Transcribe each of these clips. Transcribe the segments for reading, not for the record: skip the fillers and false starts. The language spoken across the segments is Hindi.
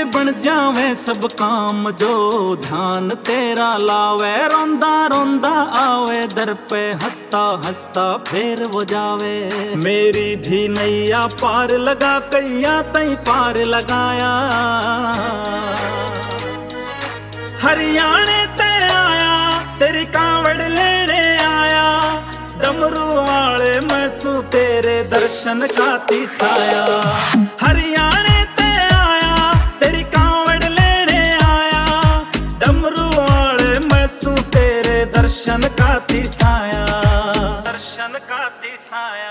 बन जावे सब काम जो ध्यान तेरा लावे। रोंदा रोंदा आवे दर पे हंसता हंसता फिर वो जावे। मेरी भी नैया पार लगा कैया तई पार लगाया। हरियाणे ते आया तेरी कांवड़ लेने आया। डमरू वाले मैसू तेरे दर्शन का तीसाया। हरियाणे ते आया तेरी कांवड़ लेने आया। डमरू वाले मैसू तेरे दर्शन का तीसाया। दर्शन का तीसाया।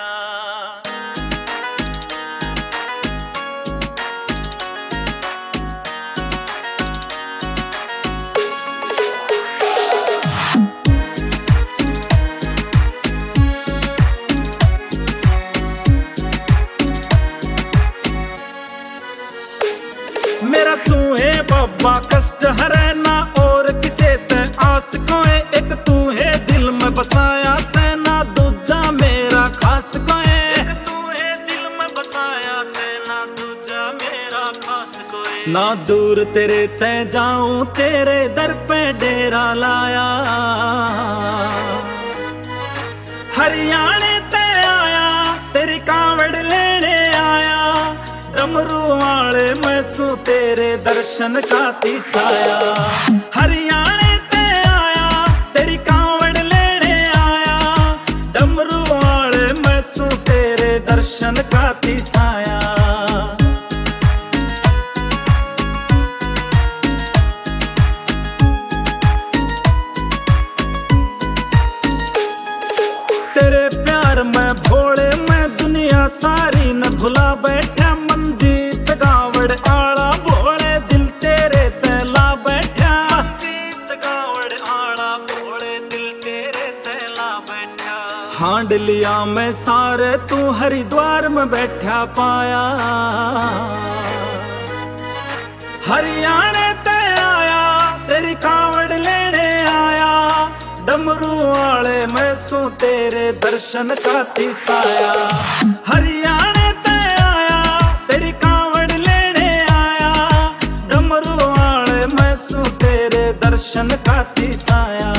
मेरा तू है बाबा कष्ट हरे ना और किसे ते आस कोए। एक तू है दिल में बसाया से ना दूजा मेरा खास कोए। एक तू है दिल में बसाया से ना दूजा मेरा खास कोए। ना दूर तेरे ते जाऊं तेरे दर पे डेरा लाया। हरियाणे ते आया तेरी कांवड़ लेने आया। डमरू वाले मैसू तेरे दर्शन का तीसाया। हरियाणे ते आया तेरी कांवड़ लेने आया। डमरू वाले मैसू तेरे दर्शन का तीसाया। तेरे प्यार में भोले मैं दुनिया सारी न भुला बैठा। मंजीत गावड़ आला भोले दिल तेरे तैला बैठा। मंजीत गावड़ आला भोले दिल तेरे तैला बैठा। हांड लिया मैं सारे तू हरिद्वार में बैठा पाया। हरियाणे ते आया तेरी कांवड़ लेने आया। डमरू वाले मैसू तेरे दर्शन का तीसाया। हरियाणे ते आया तेरी कांवड़ लेने आया। डमरू वाले मैसू तेरे दर्शन का तीसाया।